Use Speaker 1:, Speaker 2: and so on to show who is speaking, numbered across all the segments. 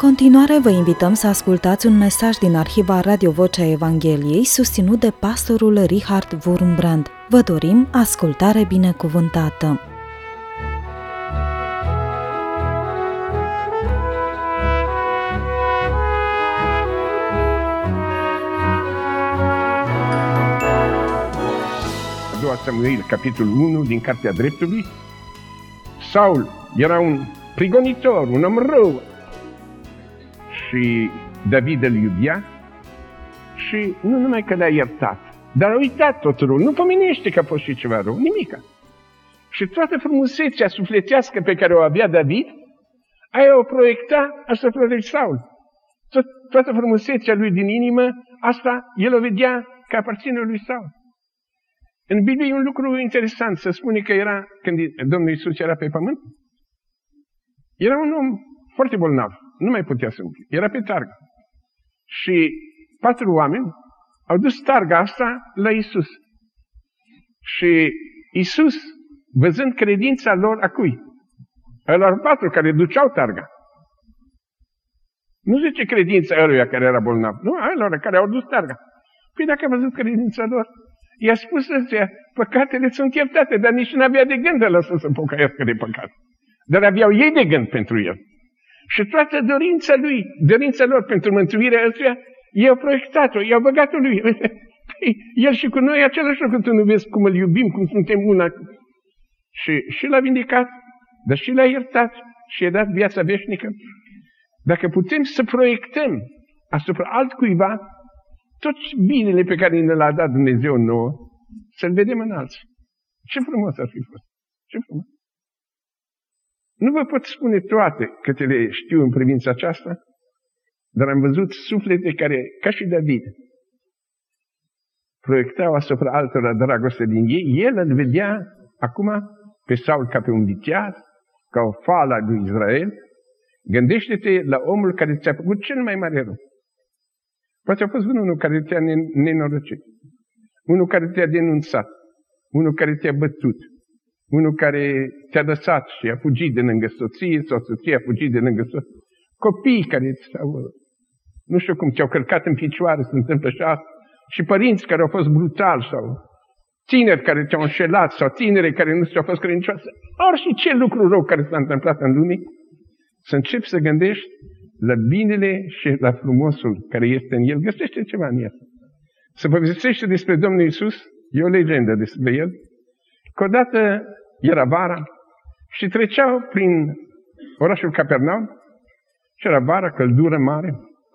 Speaker 1: continuare vă invităm să ascultați un mesaj din arhiva Radio Vocea Evangheliei susținut de pastorul Richard Wurmbrand. Vă dorim ascultare binecuvântată!
Speaker 2: A doua Samuel, capitolul 1 din Cartea Dreptului. Saul era un prigonitor, un om rău. Și David îl iubea și nu numai că l-a iertat, dar a uitat tot rău. Nu pomenește că a fost și ceva rău, nimica. Și toată frumusețea sufletească pe care o avea David, aia o proiecta asupra lui Saul. Toată frumusețea lui din inimă, asta el o vedea că aparține lui Saul. În Biblie e un lucru interesant, se spune că era, când Domnul Iisus era pe pământ, era un om foarte bolnav, nu mai putea să umple, era pe targă. Și 4 oameni au dus targa asta la Iisus. Și Iisus, văzând credința lor a cui? Ălor 4 care duceau targa. Nu zice credința ăluia care era bolnav, nu, ălor care au dus targa. Păi dacă a văzut credința lor, i-a spus ăstea, păcatele sunt iertate, dar nici nu avea de gând de lăsă să pocăiască de păcat. Dar aveau ei de gând pentru el. Și toată dorința lor pentru mântuirea ăstuia, i-au proiectat-o, i-au băgat-o lui. Păi, el și cu noi același lucru, tu nu vezi cum îl iubim, cum suntem una. Și l-a vindecat, dar și l-a iertat și i-a dat viața veșnică. Dacă putem să proiectăm asupra altcuiva tot binele pe care ne l-a dat Dumnezeu nouă, să-l vedem în alții. Ce frumos ar fi fost! Ce frumos! Nu vă pot spune toate câte le știu în privința aceasta, dar am văzut suflete care, ca și David, proiectau asupra altora dragoste din ei. El îl vedea acum pe Saul ca pe un viteaz, ca o fală a lui Israel. Gândește-te la omul care ți-a făcut cel mai mare rău. Poate a fost unul care te-a nenorocit, unul care te-a denunțat, unul care te-a bătut, unul care te-a lăsat și a fugit de lângă soție sau soția a fugit de lângă soție. Copii care nu știu cum, te-au călcat în picioare, se întâmplă și asta. Și părinți care au fost brutali sau tineri care te-au înșelat sau tineri care nu ți-au fost credincioase. Orice ce lucru rău care s-a întâmplat în lume, să începi să gândești la binele și la frumosul care este în el. Găsește ceva în el. Să povestește despre Domnul Iisus, e o legendă despre el, că odată era vara și treceau prin orașul Capernaum și era vara, căldură mare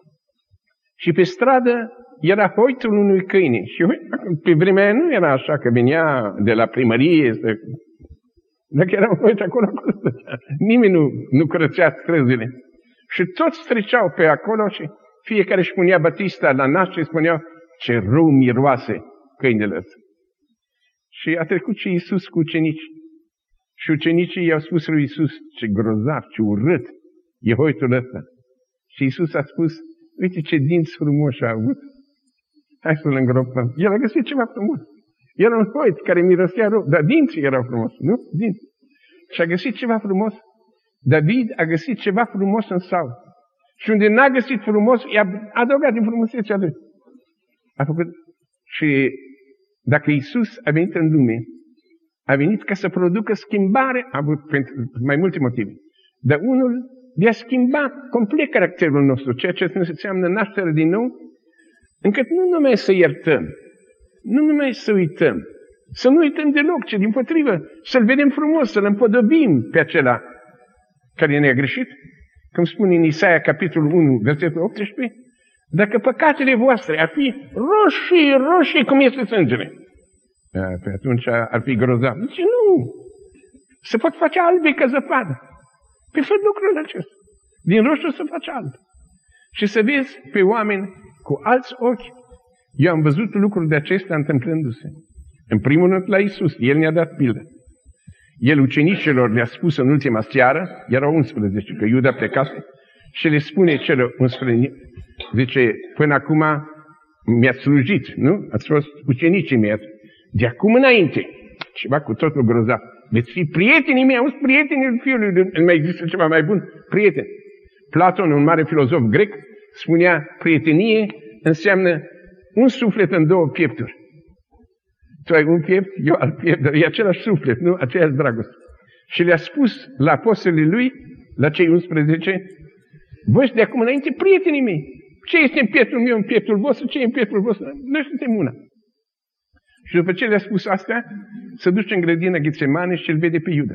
Speaker 2: și pe stradă era hoitul unui câine și pe vremea aia nu era așa că venea de la primărie dacă era un hoit acolo, nimeni nu curățea străzile și toți treceau pe acolo și fiecare își punea batista la nas și spuneau ce rău miroase câinele ăsta. Și a trecut și Iisus cu ucenicii. Și ucenicii i-au spus lui Iisus, ce grozav, ce urât e hoitul ăsta. Și Iisus a spus, uite ce dinți frumoși a avut. Hai să-l îngropăm. El a găsit ceva frumos. Era un hoit care mirosea rău, dar dinții erau frumos, nu? Dinți. Și a găsit ceva frumos. David a găsit ceva frumos în Saul. Și unde n-a găsit frumos, i-a adăugat din frumusețea lui. A făcut. Și dacă Iisus a venit în lume, a venit ca să producă schimbare, a avut pentru mai multe motive. Dar unul de a schimba complet caracterul nostru, ceea ce înseamnă nașterea din nou, încât nu numai să iertăm, nu numai să uităm, să nu uităm deloc, ci dimpotrivă, să-l vedem frumos, să-l împodobim pe acela care ne-a greșit. Cum spune în Isaia, capitolul 1, versetul 18, dacă păcatele voastre ar fi roșii cum este sângele, pe atunci ar fi grozav. Zice, nu! Se pot face albe ca zăpadă. Pe fă lucrul acesta. Din roșu se face alb. Și să vezi pe oameni cu alți ochi. Eu am văzut lucruri de acestea întâmplându-se. În primul rând la Iisus, El ne-a dat pildă. El ucenicilor le-a spus în ultima seară, erau 11, că Iuda plecase, și le spune celor 11, zice, până acum mi-ați slujit, nu? Ați fost ucenicii mei. De acum înainte, ceva cu totul grozav, veți fi prietenii mei, auzi, prietenii Fiului, nu mai există ceva mai bun, prieteni. Platon, un mare filozof grec, spunea, prietenie înseamnă un suflet în două piepturi. Tu ai un piept, eu alt piept, dar e același suflet, nu? Aceeași dragoste. Și le-a spus la apostolii lui, la cei 11, voi de acum înainte, prietenii mei, ce este în pieptul meu, în pieptul vostru, ce e în pieptul vostru? Noi suntem una. Și după ce le-a spus astea, se duce în grădina Ghetsemane și îl vede pe Iuda.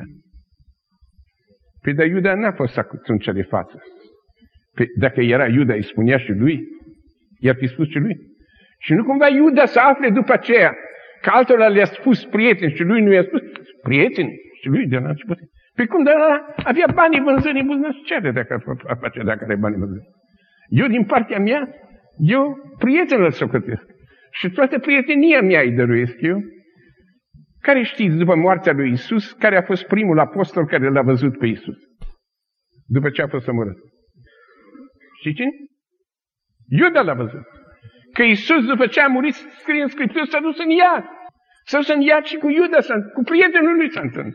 Speaker 2: Păi, dar Iuda n-a fost atunci de față. Păi, dacă era Iuda, îi spunea și lui, i-ar fi spus și lui. Și nu cumva Iuda să afle după aceea că altora le-a spus prieteni și lui nu i-a spus prieteni și lui de la început. Păi cum, dar avea banii vânzării în buzunar, ce are dacă are banii vânzării? Eu, din partea mea, eu prietenul îl socotesc. Și toată prietenia mea îi dăruiesc eu. Care știți, după moartea lui Isus, care a fost primul apostol care l-a văzut pe Isus? După ce a fost omorât. Știi cine? Iuda l-a văzut. Că Isus, după ce a murit, scrie în Scriptură, s-a dus în iad. S-a dus în iad și cu Iuda, cu prietenul lui s-a întâlnit.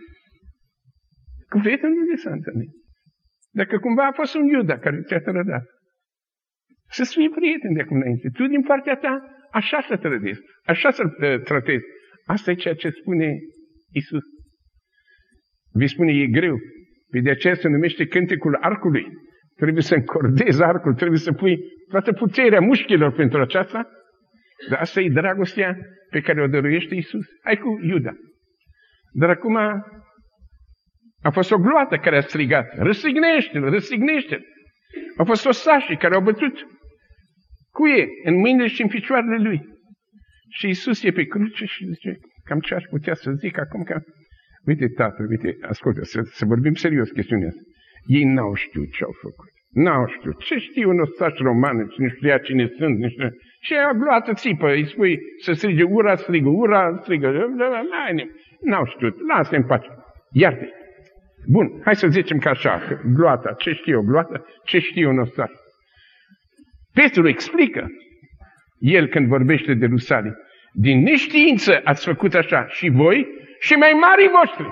Speaker 2: Cu prietenul lui s-a întâlnit. Dacă cumva a fost un Iuda care ți-a trădat. Să-ți fii prieten de acum înainte. Tu, din partea ta, așa să trădezi. Așa să-l tratezi. Asta e ceea ce spune Isus. Vi spune, e greu. De aceea se numește cântecul arcului. Trebuie să încordezi arcul, trebuie să pui toată puterea mușchilor pentru aceasta. Dar asta e dragostea pe care o dăruiește Isus. Hai cu Iuda. Dar acum a fost o gloată care a strigat. Răsignește-l, răsignește-l. Au fost osașii care au bătut cuie în mâinile și în picioarele lui. Și Isus e pe cruce și zice, cam ce aș putea să zic acum că... Uite, tată, uite, ascultă, să vorbim serios chestiunea asta. Ei n-au știut ce au făcut. N-au știut. Ce știu un ostaș roman, nu știa cine sunt, nu știu. Și a gloată țipă, îi spui să strige ura, strigă. N-au știut. Lasă-i în pace. Iartă-i. Bun, hai să zicem că așa, că gloata, ce știe o gloată, ce știe un ostaș. Petru explică, el când vorbește de Rusalii, din neștiință ați făcut așa și voi și mai mari voștri.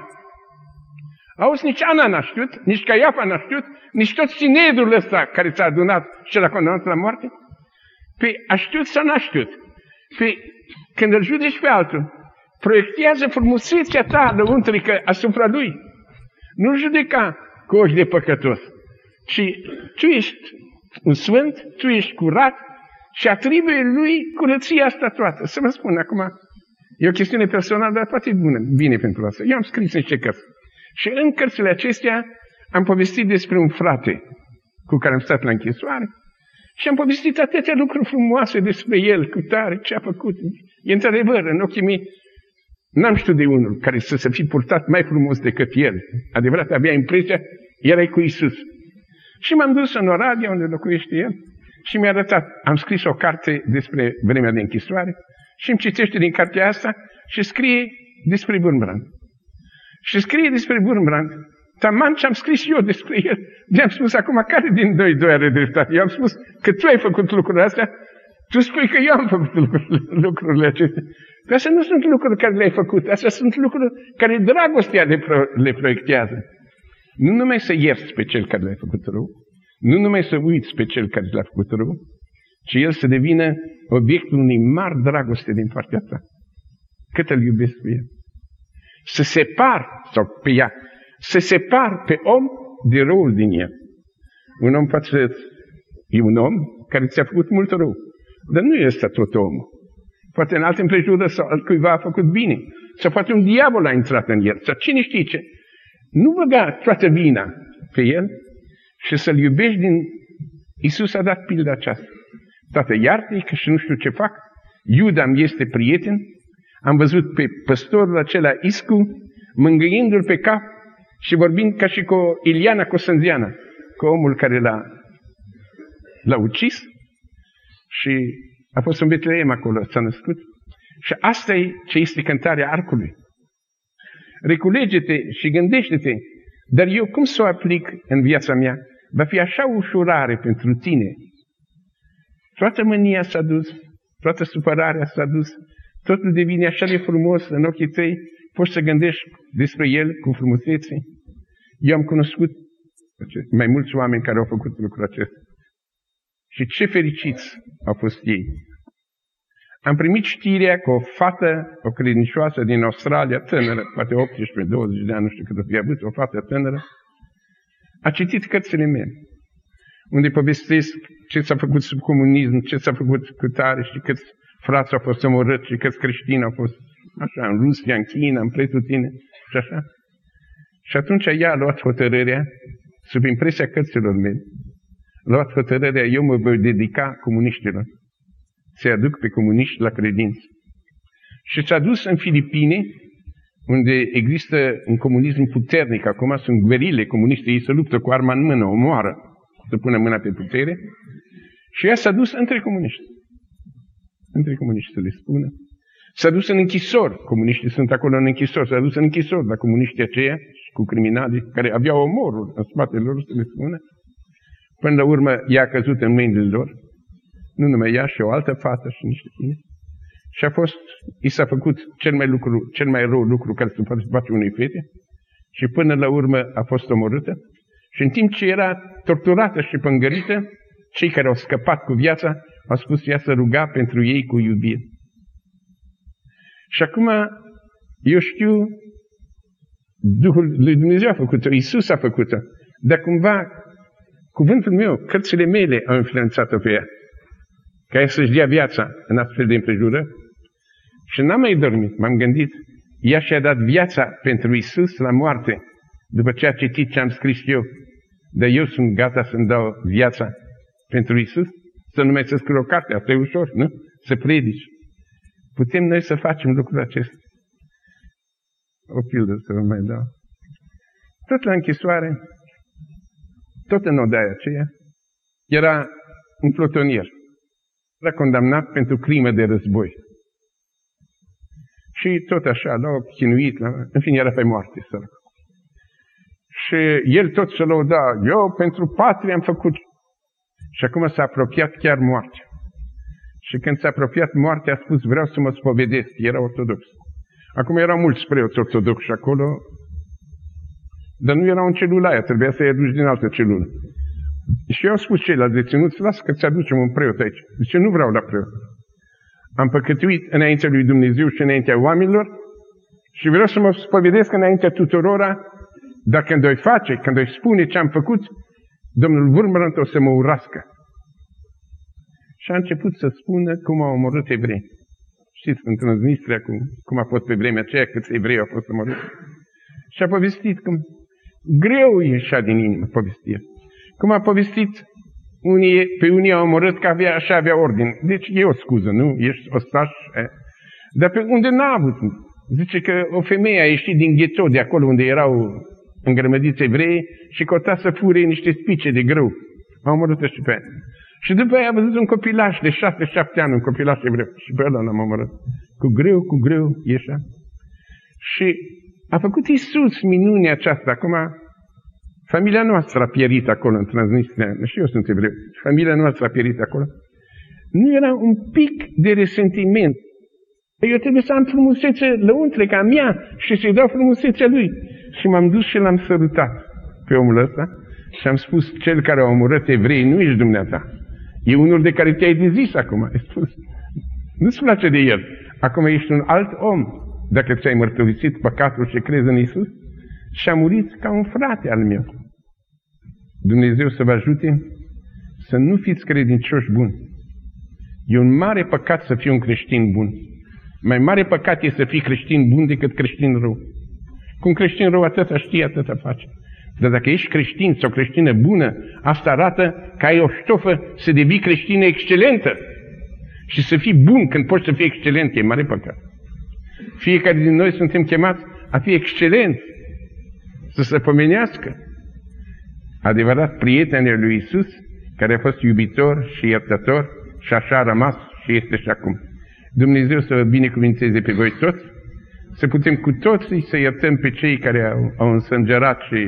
Speaker 2: Auzi, nici Ana n-a știut, nici Caiafa n-a știut, nici tot sinedul ăsta care ți-a adunat și l-a condamnat la moarte. Păi a știut sau n-a știut? Păi când îl judeci pe altul, proiectează frumusețea ta lăuntrică asupra lui. Nu judeca cu ochi de păcătos, ci tu ești un sfânt, tu ești curat și atribuie lui curăția asta toată. Să vă spun acum, e o chestiune personală, dar poate bine pentru asta. Eu am scris niște cărți. Și în cărțile acestea am povestit despre un frate cu care am stat la închisoare și am povestit atâtea lucruri frumoase despre el, cu tare, ce a făcut. E într-adevăr, în ochii mei, n-am știut de unul care să se fi purtat mai frumos decât el. Adevărat, avea impresia, erai cu Isus. Și m-am dus în Oradea, unde locuiește el, și mi-a arătat. Am scris o carte despre vremea de închisoare și îmi citește din cartea asta și scrie despre Wurmbrand. Și scrie despre Wurmbrand. Taman ce am scris eu despre el. Mi-am spus acum, care din doi are dreptate? Eu am spus că tu ai făcut lucrurile astea, tu spui că eu am făcut lucrurile acestea. Dar astea nu sunt lucruri care le-ai făcut, astea sunt lucruri care dragostea le proiectează. Nu numai să ierți pe cel care l-a făcut rău, nu numai să uiți pe cel care l-a făcut rău, ci el să devină obiectul unei mari dragoste din partea ta. Cât îl iubesc pe el. Să separ, sau pe ea, să separ pe om de răul din el. Un om e un om care ți-a făcut mult rău, dar nu este tot omul. Poate în alte împrejurări sau altcuiva a făcut bine, sau poate un diavol a intrat în el, sau cine știe ce. Nu băga toată vina pe el și să-l iubești din... Iisus a dat pilda aceasta. Tată, iartă-i că și nu știu ce fac. Iuda îmi este prieten. Am văzut pe păstorul acela Iscu mângâiindu-l pe cap și vorbind ca și cu Iliana Cosânziana, cu omul care l-a ucis și a fost în Betleem acolo, s-a născut. Și asta e ce este cântarea arcului. Reculege-te și gândește-te, dar eu cum să o aplic în viața mea? Va fi așa ușurare pentru tine. Toată mânia s-a dus, toată supărarea s-a dus, totul devine așa de frumos în ochii tăi, poți să gândești despre el cu frumusețe. Eu am cunoscut Mai mulți oameni care au făcut lucrul acesta. Și ce fericiți au fost ei. Am primit știrea că o fată, o credincioasă din Australia, tânără, poate 18-20 de ani, nu știu cât o fi avut, o fată tânără, a citit cărțile mele, unde povestesc ce s-a făcut sub comunism, ce s-a făcut cu tare și câți frați au fost omorâți și câți creștini au fost așa, în Rusia, în China, în pretutine și așa. Și atunci ea a luat hotărârea, sub impresia cărților mele, a luat hotărârea, eu mă voi dedica comuniștilor, să-i aduc pe comuniști la credință. Și s-a dus în Filipine, unde există un comunism puternic, acum sunt guerile comuniste, ei se luptă cu arma în mână, omoară, să pună mâna pe putere, și ea s-a dus între comuniști. Între comuniști, să le spună. S-a dus în închisori, comuniștii sunt acolo în închisori, s-a dus în închisori la comuniștii aceia, cu criminali care aveau omorul în spatele lor, să le spună. Până la urmă, ea a căzut în mâinile lor, nu numai ea, și o altă fată și niște tineri. Și i s-a făcut cel mai rău lucru care se poate face unei fete și până la urmă a fost omorâtă. Și în timp ce era torturată și pângărită, cei care au scăpat cu viața au spus ea să ruga pentru ei cu iubire. Și acum eu știu, Duhul lui Dumnezeu a făcut-o, Iisus a făcut-o, dar cumva cuvântul meu, cărțile mele au influențat-o pe ea, ca ea să-și dea viața în astfel de împrejurări. Și n-am mai dormit, m-am gândit, ea și-a dat viața pentru Iisus la moarte, după ce a citit ce am scris eu, dar eu sunt gata să-mi dau viața pentru Iisus, să nu mai să scriu o carte, asta e ușor, nu? Să predici. Putem noi să facem lucrul acesta. O pildă să vă mai dau. Tot la închisoare, tot în odaia aceea, era un plutonier. Era condamnat pentru crimă de război. Și tot așa, l-au chinuit, în fine, era pe moarte, sărac. Și el tot se lăuda, eu pentru patrie am făcut. Și acum s-a apropiat chiar moartea. Și când s-a apropiat moartea, a spus, vreau să mă spovedesc. Era ortodox. Acum erau mulți preoți ortodoxi acolo, dar nu erau în celula aia, trebuia să-i aduci din altă celulă. Și eu am spus ceilalți deținuți, lasă că ți-aducem un preot aici. Zice, nu vreau la preot. Am păcătuit înaintea lui Dumnezeu și înaintea oamenilor și vreau să mă spovedesc înaintea tuturora, dar când o face, când o spune ce am făcut, Domnul Wurmbrand o să mă urască. Și a început să spună cum au omorât evrei. Știți, în Transnistria, cum a fost pe vremea aceea, câți evrei au fost omorâți. Și a povestit cum greu ieșea din inimă, povestia. Cum a povestit, pe unii au omorât că așa avea ordine. Deci e o scuză, nu? Ești ostaș. Dar pe unde n-a avut? Zice că o femeie a ieșit din gheto, de acolo unde erau îngrămădiți evrei, și căuta să fure niște spice de grâu. A omorât și pe aia. Și după aia a văzut un copilaș de 6-7 ani, un copilaș evreu. Și pe ăla l-am omorât. Cu greu, ieșea. Și a făcut Iisus minunea aceasta. Acum, familia noastră a pierit acolo în Transnistria. Și eu sunt evreu. Familia noastră a pierit acolo. Nu era un pic de resentiment. Eu trebuie să am frumusețe lăuntrică a mea și să-i dau frumusețea lui. Și m-am dus și l-am sărutat pe omul ăsta și am spus, cel care a omorât evrei nu ești dumneata. E unul de care te-ai dezis acum. Ai spus, nu-ți place de el. Acum ești un alt om dacă ți-ai mărturisit păcatul și crezi în Iisus și a murit ca un frate al meu. Dumnezeu să vă ajute să nu fiți credincioși buni. E un mare păcat să fii un creștin bun. Mai mare păcat e să fii creștin bun decât creștin rău. Cum creștin rău atâta știe, atâta face. Dar dacă ești creștin sau creștină bună, asta arată că ai o ștofă să devii creștină excelentă. Și să fii bun când poți să fii excelent, e mare păcat. Fiecare din noi suntem chemați a fi excelenți, să se pomenească. Adevărat prietenul lui Iisus, care a fost iubitor și iertător și așa a rămas și este și acum. Dumnezeu să vă binecuvinteze pe voi toți, să putem cu toții să iertăm pe cei care au însângerat și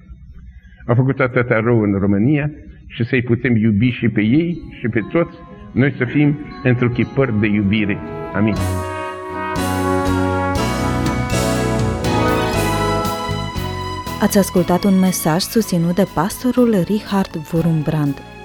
Speaker 2: au făcut atâta rău în România și să-i putem iubi și pe ei și pe toți, noi să fim întruchipări de iubire. Amin.
Speaker 1: Ați ascultat un mesaj susținut de pastorul Richard Wurmbrand.